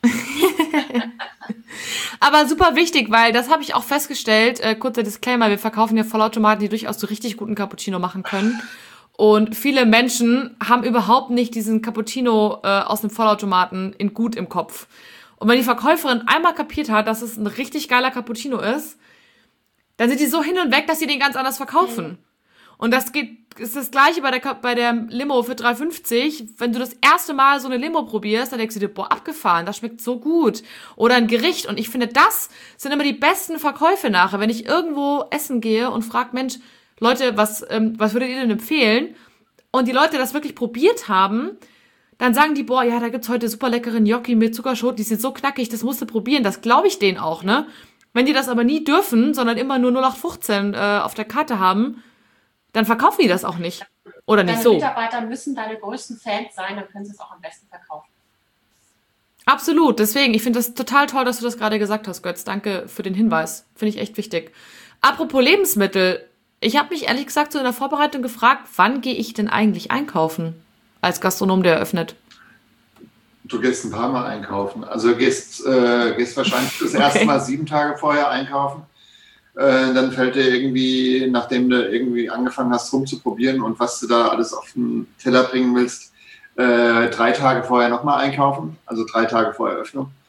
Aber super wichtig, weil das habe ich auch festgestellt, kurzer Disclaimer, wir verkaufen ja Vollautomaten, die durchaus so richtig guten Cappuccino machen können. Und viele Menschen haben überhaupt nicht diesen Cappuccino aus dem Vollautomaten in gut im Kopf. Und wenn die Verkäuferin einmal kapiert hat, dass es ein richtig geiler Cappuccino ist, dann sind die so hin und weg, dass sie den ganz anders verkaufen. Und ist das Gleiche bei der Limo für 3,50. Wenn du das erste Mal so eine Limo probierst, dann denkst du dir, boah, abgefahren, das schmeckt so gut. Oder ein Gericht. Und ich finde, das sind immer die besten Verkäufe nachher. Wenn ich irgendwo essen gehe und frage, Mensch, Leute, was würdet ihr denn empfehlen? Und die Leute das wirklich probiert haben, dann sagen die, boah, ja, da gibt's heute super leckere Gnocchi mit Zuckerschoten, die sind so knackig, das musst du probieren. Das glaube ich denen auch, ne? Wenn die das aber nie dürfen, sondern immer nur 0815 auf der Karte haben, dann verkaufen die das auch nicht. Oder nicht so. Deine Mitarbeiter müssen deine größten Fans sein, dann können sie es auch am besten verkaufen. Absolut, deswegen, ich finde das total toll, dass du das gerade gesagt hast, Götz. Danke für den Hinweis. Finde ich echt wichtig. Apropos Lebensmittel, ich habe mich ehrlich gesagt so in der Vorbereitung gefragt, wann gehe ich denn eigentlich einkaufen als Gastronom, der eröffnet? Du gehst ein paar Mal einkaufen. Also gehst wahrscheinlich das erste Mal 7 Tage vorher einkaufen. Dann fällt dir irgendwie, nachdem du irgendwie angefangen hast rumzuprobieren und was du da alles auf den Teller bringen willst, 3 Tage vorher nochmal einkaufen, also 3 Tage vor Eröffnung.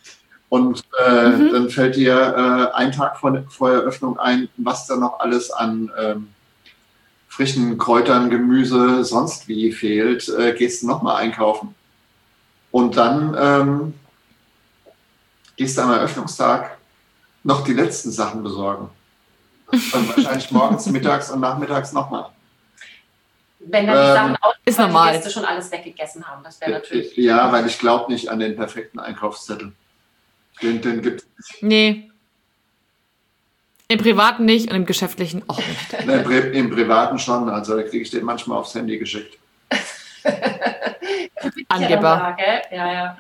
Und dann fällt dir einen Tag vor Eröffnung ein, was da noch alles an frischen Kräutern, Gemüse, sonst wie fehlt, gehst du nochmal einkaufen. Und dann gehst du am Eröffnungstag noch die letzten Sachen besorgen. Und wahrscheinlich morgens, mittags und nachmittags nochmal. Wenn dann die Sachen ist normal. Die Gäste schon alles weggegessen haben, das wäre natürlich... Ja, weil ich glaube nicht an den perfekten Einkaufszettel. Den gibt es nicht. Nee. Im Privaten nicht und im Geschäftlichen auch nicht. Ne, im Privaten schon, also da kriege ich den manchmal aufs Handy geschickt. Angeber. Ja.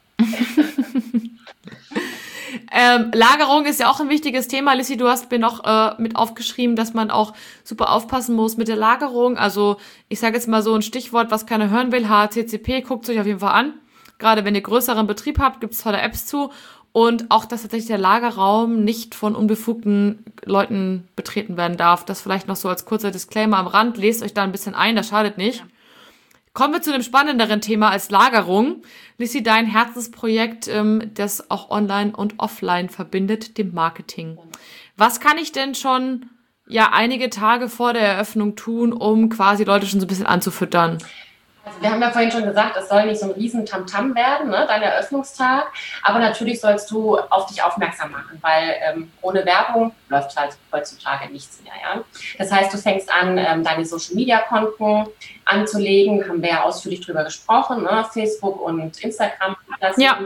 Lagerung ist ja auch ein wichtiges Thema. Lissy, du hast mir noch mit aufgeschrieben, dass man auch super aufpassen muss mit der Lagerung. Also ich sage jetzt mal so ein Stichwort, was keiner hören will, HACCP, guckt es euch auf jeden Fall an. Gerade wenn ihr größeren Betrieb habt, gibt es tolle Apps zu. Und auch, dass tatsächlich der Lagerraum nicht von unbefugten Leuten betreten werden darf. Das vielleicht noch so als kurzer Disclaimer am Rand. Lest euch da ein bisschen ein, das schadet nicht. Ja. Kommen wir zu einem spannenderen Thema als Lagerung. Lissy, dein Herzensprojekt, das auch online und offline verbindet, dem Marketing. Was kann ich denn schon einige Tage vor der Eröffnung tun, um quasi Leute schon so ein bisschen anzufüttern? Also wir haben ja vorhin schon gesagt, es soll nicht so ein riesen Tamtam werden, ne, dein Eröffnungstag. Aber natürlich sollst du auf dich aufmerksam machen, weil ohne Werbung läuft halt heutzutage nichts mehr. Ja? Das heißt, du fängst an, deine Social-Media-Konten anzulegen. Haben wir ja ausführlich drüber gesprochen, ne? Facebook und Instagram. Ja.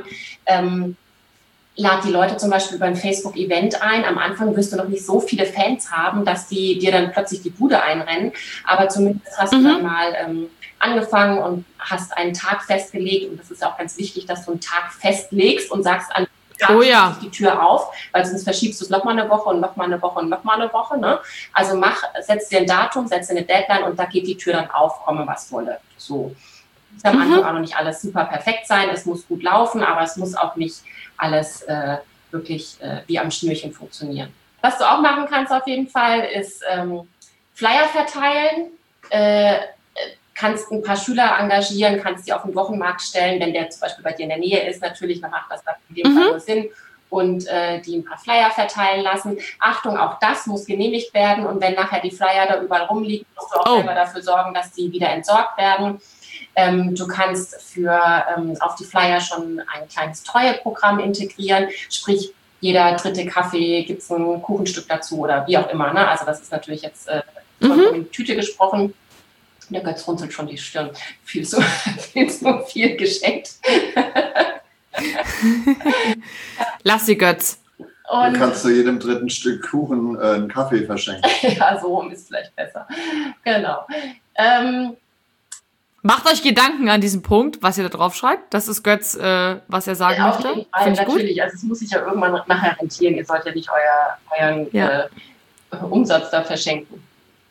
Lad die Leute zum Beispiel über ein Facebook-Event ein. Am Anfang wirst du noch nicht so viele Fans haben, dass die dir dann plötzlich die Bude einrennen. Aber zumindest hast du dann mal angefangen und hast einen Tag festgelegt. Und das ist auch ganz wichtig, dass du einen Tag festlegst und sagst, an die Tür auf, weil sonst verschiebst du es nochmal eine Woche und nochmal eine Woche und nochmal eine Woche. Ne? Also setz dir ein Datum, setz dir eine Deadline und da geht die Tür dann auf, komme was wolle. So. Es muss am Anfang auch noch nicht alles super perfekt sein. Es muss gut laufen, aber es muss auch nicht alles wirklich wie am Schnürchen funktionieren. Was du auch machen kannst auf jeden Fall, ist Flyer verteilen. Kannst ein paar Schüler engagieren, kannst die auf den Wochenmarkt stellen, wenn der zum Beispiel bei dir in der Nähe ist. Natürlich, dann macht das in dem Fall nur Sinn. Und die ein paar Flyer verteilen lassen. Achtung, auch das muss genehmigt werden. Und wenn nachher die Flyer da überall rumliegen, musst du auch selber dafür sorgen, dass die wieder entsorgt werden. Du kannst auf die Flyer schon ein kleines Treueprogramm integrieren. Sprich, jeder dritte Kaffee gibt es ein Kuchenstück dazu oder wie auch immer. Ne? Also das ist natürlich jetzt in Tüte gesprochen. Der Götz runzelt schon die Stirn. Viel zu viel geschenkt. Lass sie, Götz. Und du kannst zu jedem dritten Stück Kuchen einen Kaffee verschenken. Ja, so rum ist vielleicht besser. Genau. Macht euch Gedanken an diesem Punkt, was ihr da drauf schreibt. Das ist Götz, was er sagen möchte. Auf jeden Fall, natürlich. Gut. Also es muss sich ja irgendwann nachher rentieren. Ihr sollt ja nicht euren Umsatz da verschenken.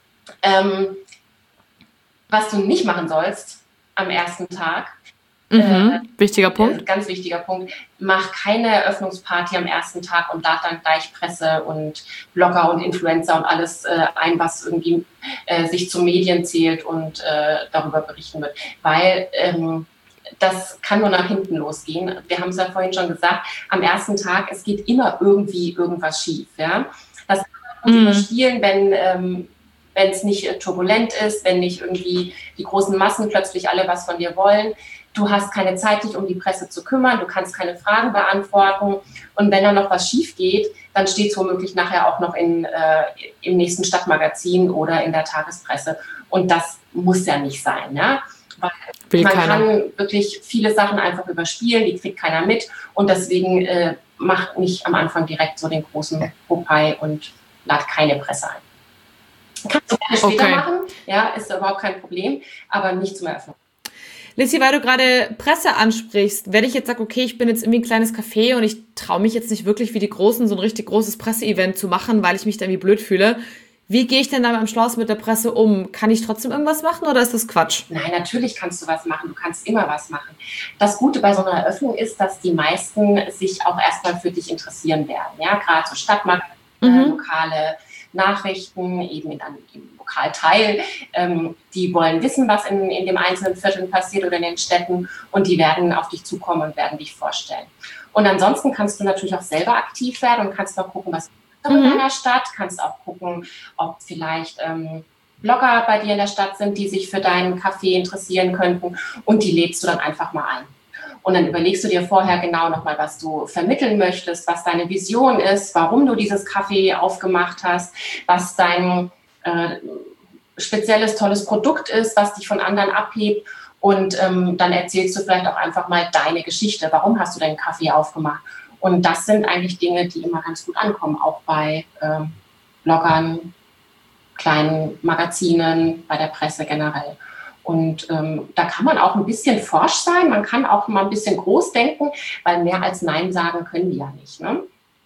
Was du nicht machen sollst am ersten Tag, wichtiger Punkt. Ganz wichtiger Punkt. Mach keine Eröffnungsparty am ersten Tag und lad dann gleich Presse und Blogger und Influencer und alles ein, was irgendwie sich zu Medien zählt und darüber berichten wird. Weil das kann nur nach hinten losgehen. Wir haben es ja vorhin schon gesagt, am ersten Tag, es geht immer irgendwie irgendwas schief. Ja? Das kann man überspielen, wenn es nicht turbulent ist, wenn nicht irgendwie die großen Massen plötzlich alle was von dir wollen. Du hast keine Zeit, dich um die Presse zu kümmern, du kannst keine Fragen beantworten. Und wenn da noch was schief geht, dann steht es womöglich nachher auch noch im nächsten Stadtmagazin oder in der Tagespresse. Und das muss ja nicht sein. Ja? Weil man kann wirklich viele Sachen einfach überspielen, die kriegt keiner mit. Und deswegen macht nicht am Anfang direkt so den großen Popeye und lad keine Presse ein. Kannst du gerne später machen, ja, ist überhaupt kein Problem, aber nicht zum Eröffnen. Lissy, weil du gerade Presse ansprichst, wenn ich jetzt sage, okay, ich bin jetzt irgendwie ein kleines Café und ich traue mich jetzt nicht wirklich wie die Großen so ein richtig großes Presseevent zu machen, weil ich mich da irgendwie blöd fühle. Wie gehe ich denn da am Schluss mit der Presse um? Kann ich trotzdem irgendwas machen oder ist das Quatsch? Nein, natürlich kannst du was machen. Du kannst immer was machen. Das Gute bei so einer Eröffnung ist, dass die meisten sich auch erstmal für dich interessieren werden. Ja, gerade so Stadtmarkt, lokale Nachrichten, eben im Lokalteil. Die wollen wissen, was in dem einzelnen Vierteln passiert oder in den Städten und die werden auf dich zukommen und werden dich vorstellen. Und ansonsten kannst du natürlich auch selber aktiv werden und kannst auch gucken, was in deiner Stadt, kannst auch gucken, ob vielleicht Blogger bei dir in der Stadt sind, die sich für deinen Kaffee interessieren könnten und die lädst du dann einfach mal ein. Und dann überlegst du dir vorher genau nochmal, was du vermitteln möchtest, was deine Vision ist, warum du dieses Kaffee aufgemacht hast, was dein spezielles, tolles Produkt ist, was dich von anderen abhebt. Und dann erzählst du vielleicht auch einfach mal deine Geschichte. Warum hast du deinen Kaffee aufgemacht? Und das sind eigentlich Dinge, die immer ganz gut ankommen, auch bei Bloggern, kleinen Magazinen, bei der Presse generell. Und da kann man auch ein bisschen forsch sein, man kann auch mal ein bisschen groß denken, weil mehr als Nein sagen können die ja nicht. Ne?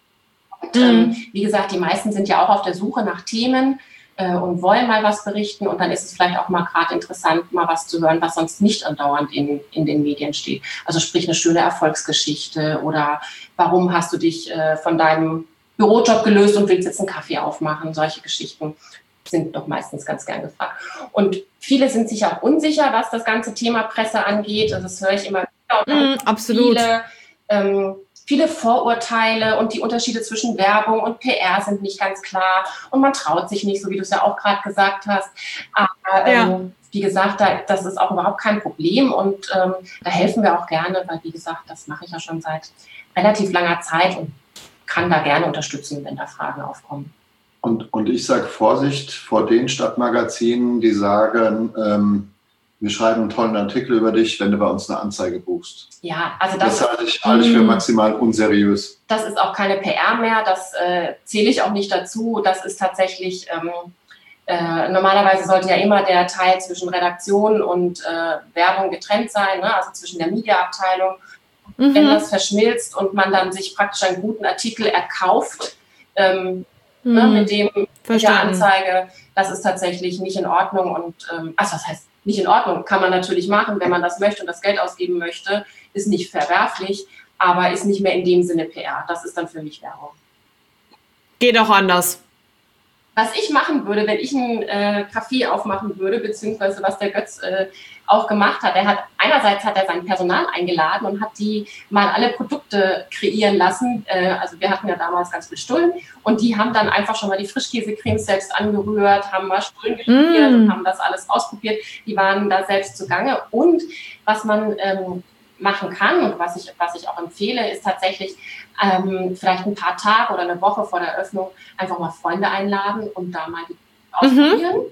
Und wie gesagt, die meisten sind ja auch auf der Suche nach Themen und wollen mal was berichten. Und dann ist es vielleicht auch mal gerade interessant, mal was zu hören, was sonst nicht andauernd in den Medien steht. Also sprich eine schöne Erfolgsgeschichte oder warum hast du dich von deinem Bürojob gelöst und willst jetzt einen Kaffee aufmachen, solche Geschichten sind doch meistens ganz gern gefragt. Und viele sind sich auch unsicher, was das ganze Thema Presse angeht. Also das höre ich immer wieder. Absolut. Viele Vorurteile und die Unterschiede zwischen Werbung und PR sind nicht ganz klar. Und man traut sich nicht, so wie du es ja auch gerade gesagt hast. Aber wie gesagt, das ist auch überhaupt kein Problem. Und da helfen wir auch gerne, weil wie gesagt, das mache ich ja schon seit relativ langer Zeit und kann da gerne unterstützen, wenn da Fragen aufkommen. Und ich sage Vorsicht vor den Stadtmagazinen, die sagen, wir schreiben einen tollen Artikel über dich, wenn du bei uns eine Anzeige buchst. Ja, also das halte ich für maximal unseriös. Das ist auch keine PR mehr, das zähle ich auch nicht dazu. Das ist tatsächlich, normalerweise sollte ja immer der Teil zwischen Redaktion und Werbung getrennt sein, ne? Also zwischen der Mediaabteilung. Wenn das verschmilzt und man dann sich praktisch einen guten Artikel erkauft, mit der Anzeige, das ist tatsächlich nicht in Ordnung. Und also das heißt, nicht in Ordnung, kann man natürlich machen, wenn man das möchte und das Geld ausgeben möchte, ist nicht verwerflich, aber ist nicht mehr in dem Sinne PR. Das ist dann für mich Werbung. Geht auch anders. Was ich machen würde, wenn ich einen Café aufmachen würde, beziehungsweise was der Götz auch gemacht hat, einerseits hat er sein Personal eingeladen und hat die mal alle Produkte kreieren lassen. Also wir hatten ja damals ganz viel Stullen und die haben dann einfach schon mal die Frischkäsecremes selbst angerührt, haben mal Stullen gespielt und haben das alles ausprobiert. Die waren da selbst zugange. Und was man machen kann und was ich auch empfehle, ist tatsächlich vielleicht ein paar Tage oder eine Woche vor der Eröffnung einfach mal Freunde einladen und da mal die ausprobieren,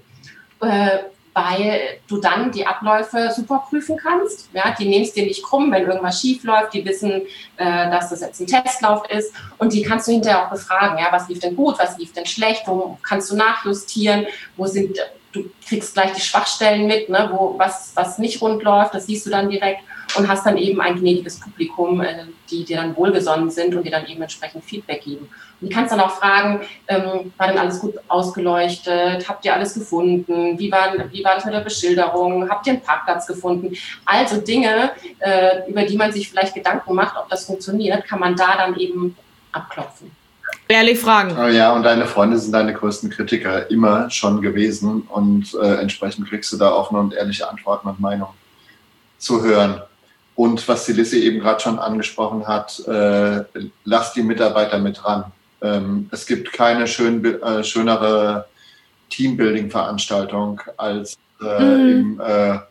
weil du dann die Abläufe super prüfen kannst. Ja, die nehmen es dir nicht krumm, wenn irgendwas schief läuft. Die wissen, dass das jetzt ein Testlauf ist und die kannst du hinterher auch befragen. Ja, was lief denn gut, was lief denn schlecht, wo kannst du nachjustieren, du kriegst gleich die Schwachstellen mit, ne, was nicht rund läuft, das siehst du dann direkt und hast dann eben ein gnädiges Publikum, die dir dann wohlgesonnen sind und dir dann eben entsprechend Feedback geben. Und du kannst dann auch fragen, war denn alles gut ausgeleuchtet? Habt ihr alles gefunden? Wie war das mit der Beschilderung? Habt ihr einen Parkplatz gefunden? Also Dinge, über die man sich vielleicht Gedanken macht, ob das funktioniert, kann man da dann eben abklopfen. Ehrlich fragen. Ja, und deine Freunde sind deine größten Kritiker immer schon gewesen und entsprechend kriegst du da offene und ehrliche Antworten und Meinungen zu hören. Und was die Lissi eben gerade schon angesprochen hat, lass die Mitarbeiter mit ran. Es gibt keine schönere Teambuilding-Veranstaltung als im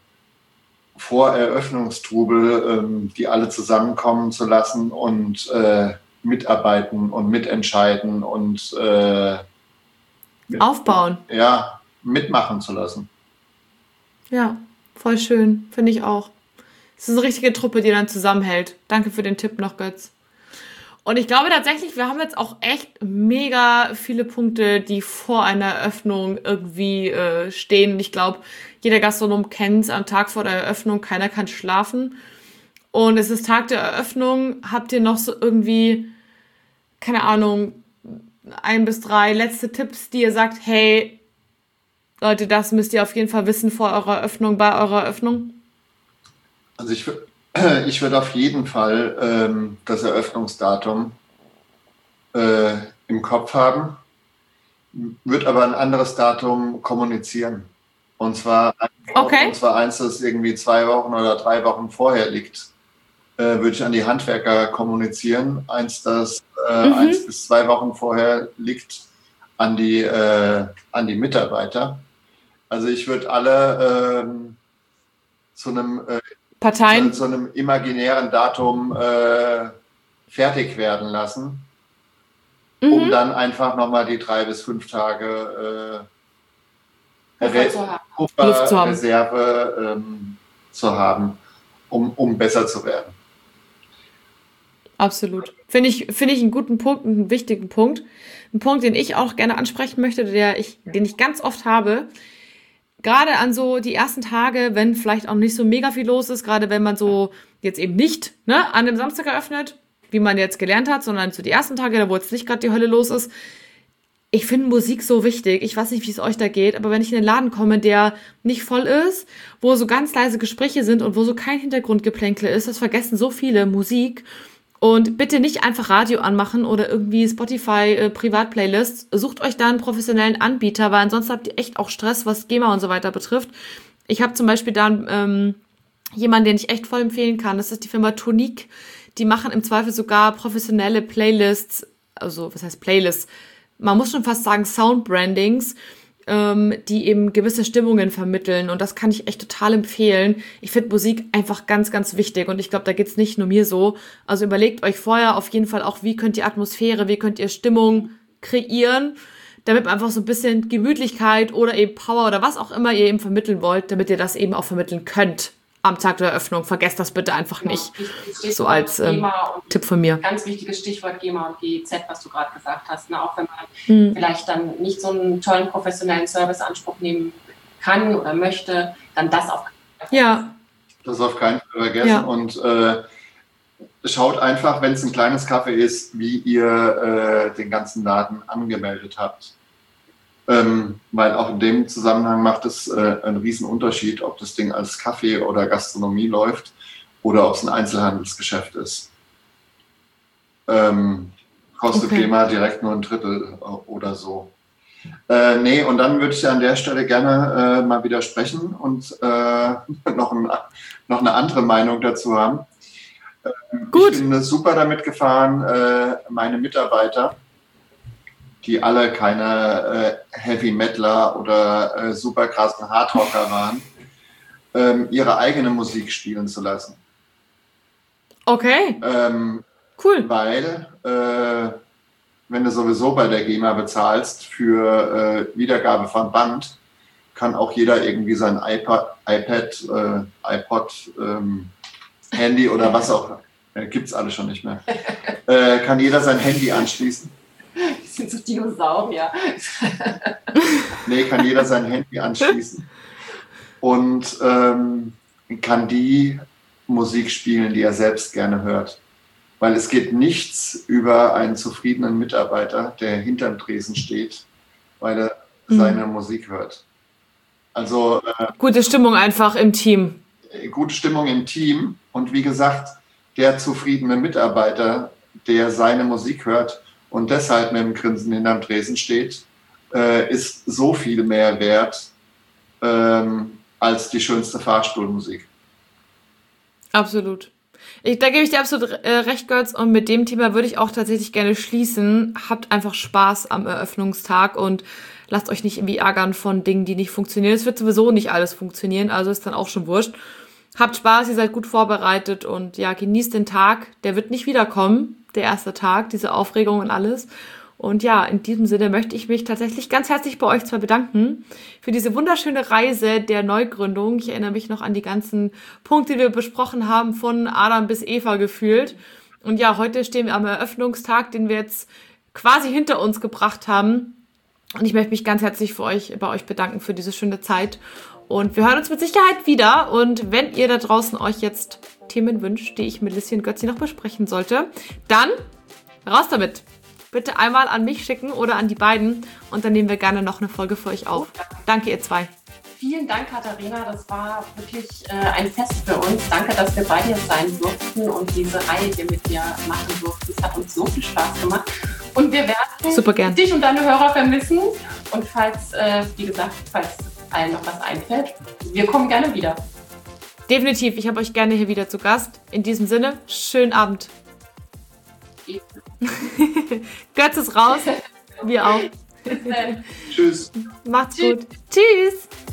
Voreröffnungstrubel, die alle zusammenkommen zu lassen und mitarbeiten und mitentscheiden und aufbauen. Ja, mitmachen zu lassen. Ja, voll schön, finde ich auch. Es ist eine richtige Truppe, die dann zusammenhält. Danke für den Tipp noch, Götz. Und ich glaube tatsächlich, wir haben jetzt auch echt mega viele Punkte, die vor einer Eröffnung irgendwie stehen. Und ich glaube, jeder Gastronom kennt es am Tag vor der Eröffnung, keiner kann schlafen. Und es ist Tag der Eröffnung. Habt ihr noch so irgendwie, keine Ahnung, 1 bis 3 letzte Tipps, die ihr sagt, hey, Leute, das müsst ihr auf jeden Fall wissen vor eurer Eröffnung, bei eurer Eröffnung? Also ich würde auf jeden Fall das Eröffnungsdatum im Kopf haben. Wird aber ein anderes Datum kommunizieren. Und zwar eins, das irgendwie 2 Wochen oder 3 Wochen vorher liegt, würde ich an die Handwerker kommunizieren. Eins, das 1 bis 2 Wochen vorher liegt, an die Mitarbeiter. Also ich würde alle zu einem imaginären Datum fertig werden lassen, um dann einfach nochmal die 3 bis 5 Tage Reserve zu haben, um besser zu werden. Absolut. Finde ich einen guten Punkt, einen wichtigen Punkt. Ein Punkt, den ich auch gerne ansprechen möchte, den ich ganz oft habe. Gerade an so die ersten Tage, wenn vielleicht auch nicht so mega viel los ist, gerade wenn man so jetzt eben nicht an dem Samstag eröffnet, wie man jetzt gelernt hat, sondern so die ersten Tage, da wo jetzt nicht gerade die Hölle los ist. Ich finde Musik so wichtig. Ich weiß nicht, wie es euch da geht, aber wenn ich in den Laden komme, der nicht voll ist, wo so ganz leise Gespräche sind und wo so kein Hintergrundgeplänkel ist, das vergessen so viele Musik. Und bitte nicht einfach Radio anmachen oder irgendwie Spotify Privatplaylists. Sucht euch da einen professionellen Anbieter, weil ansonsten habt ihr echt auch Stress, was GEMA und so weiter betrifft. Ich habe zum Beispiel da jemanden, den ich echt voll empfehlen kann. Das ist die Firma Tonique. Die machen im Zweifel sogar professionelle Playlists. Also, was heißt Playlists? Man muss schon fast sagen Soundbrandings, die eben gewisse Stimmungen vermitteln. Und das kann ich echt total empfehlen. Ich finde Musik einfach ganz, ganz wichtig. Und ich glaube, da geht's nicht nur mir so. Also überlegt euch vorher auf jeden Fall auch, wie könnt ihr Atmosphäre, wie könnt ihr Stimmung kreieren, damit man einfach so ein bisschen Gemütlichkeit oder eben Power oder was auch immer ihr eben vermitteln wollt, damit ihr das eben auch vermitteln könnt am Tag der Eröffnung. Vergesst das bitte einfach nicht. So als Tipp von mir. Ganz wichtiges Stichwort GEMA und GEZ, was du gerade gesagt hast. Ne? Auch wenn man vielleicht dann nicht so einen tollen professionellen Serviceanspruch nehmen kann oder möchte, dann das auf keinen Fall. Ja. Das auf keinen Fall vergessen. Ja. Und schaut einfach, wenn es ein kleines Café ist, wie ihr den ganzen Laden angemeldet habt. Weil auch in dem Zusammenhang macht es einen riesen Unterschied, ob das Ding als Kaffee oder Gastronomie läuft oder ob es ein Einzelhandelsgeschäft ist. Kostet GEMA direkt nur 1/3 oder so. Und dann würde ich an der Stelle gerne mal widersprechen und noch eine andere Meinung dazu haben. Gut. Ich bin super damit gefahren, meine Mitarbeiter, die alle keine Heavy Metaler oder super krassen Hardrocker waren, ihre eigene Musik spielen zu lassen. Okay. Cool. Weil, wenn du sowieso bei der GEMA bezahlst für Wiedergabe von Band, kann auch jeder irgendwie sein iPod, Handy oder was auch, gibt's alle schon nicht mehr, kann jeder sein Handy anschließen. Das sind so Dinosaurier. Kann jeder sein Handy anschließen und kann die Musik spielen, die er selbst gerne hört. Weil es geht nichts über einen zufriedenen Mitarbeiter, der hinterm Tresen steht, weil er seine Musik hört. Also gute Stimmung einfach im Team. Gute Stimmung im Team und wie gesagt, der zufriedene Mitarbeiter, der seine Musik hört und deshalb mit dem Grinsen hinterm Tresen steht, ist so viel mehr wert als die schönste Fahrstuhlmusik. Absolut. Da gebe ich dir absolut recht, Götz. Und mit dem Thema würde ich auch tatsächlich gerne schließen. Habt einfach Spaß am Eröffnungstag und lasst euch nicht irgendwie ärgern von Dingen, die nicht funktionieren. Es wird sowieso nicht alles funktionieren, also ist dann auch schon wurscht. Habt Spaß, ihr seid gut vorbereitet und ja, genießt den Tag. Der wird nicht wiederkommen, der erste Tag, diese Aufregung und alles. Und ja, in diesem Sinne möchte ich mich tatsächlich ganz herzlich bei euch zwei bedanken für diese wunderschöne Reise der Neugründung. Ich erinnere mich noch an die ganzen Punkte, die wir besprochen haben, von Adam bis Eva gefühlt. Und ja, heute stehen wir am Eröffnungstag, den wir jetzt quasi hinter uns gebracht haben. Und ich möchte mich ganz herzlich bei euch bedanken für diese schöne Zeit. Und wir hören uns mit Sicherheit wieder. Und wenn ihr da draußen euch jetzt Themen wünscht, die ich mit Lissi und Götzi noch besprechen sollte, dann raus damit. Bitte einmal an mich schicken oder an die beiden und dann nehmen wir gerne noch eine Folge für euch auf. Danke, ihr zwei. Vielen Dank, Katharina. Das war wirklich ein Fest für uns. Danke, dass wir bei dir sein durften und diese Reihe hier mit dir machen durften. Es hat uns so viel Spaß gemacht Und wir werden dich und deine Hörer vermissen. Und falls, wie gesagt, falls allen noch was einfällt, wir kommen gerne wieder. Definitiv, ich habe euch gerne hier wieder zu Gast. In diesem Sinne, schönen Abend. Götz ist raus, wir auch. Tschüss. Macht's gut. Tschüss.